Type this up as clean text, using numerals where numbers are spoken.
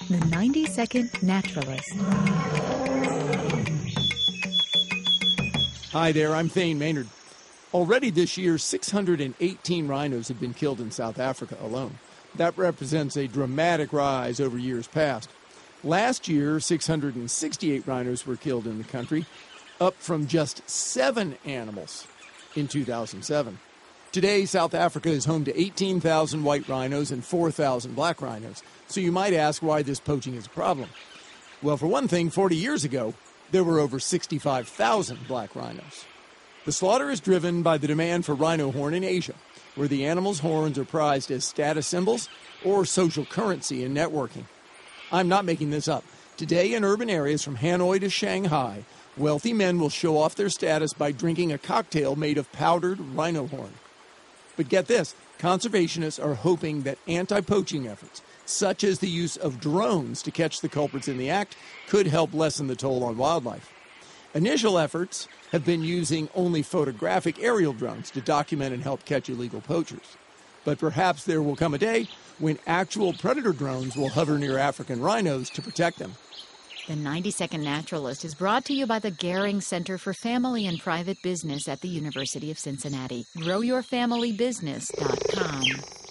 The 90-Second Naturalist. Hi there, I'm Thane Maynard. Already this year, 618 rhinos have been killed in South Africa alone. That represents a dramatic rise over years past. Last year, 668 rhinos were killed in the country, up from just 7 animals in 2007. Today, South Africa is home to 18,000 white rhinos and 4,000 black rhinos. So you might ask why this poaching is a problem. Well, for one thing, 40 years ago, there were over 65,000 black rhinos. The slaughter is driven by the demand for rhino horn in Asia, where the animal's horns are prized as status symbols or social currency in networking. I'm not making this up. Today, in urban areas from Hanoi to Shanghai, wealthy men will show off their status by drinking a cocktail made of powdered rhino horn. But get this, conservationists are hoping that anti-poaching efforts, such as the use of drones to catch the culprits in the act, could help lessen the toll on wildlife. Initial efforts have been using only photographic aerial drones to document and help catch illegal poachers. But perhaps there will come a day when actual predator drones will hover near African rhinos to protect them. The 90-Second Naturalist is brought to you by the Gehring Center for Family and Private Business at the University of Cincinnati. GrowYourFamilyBusiness.com.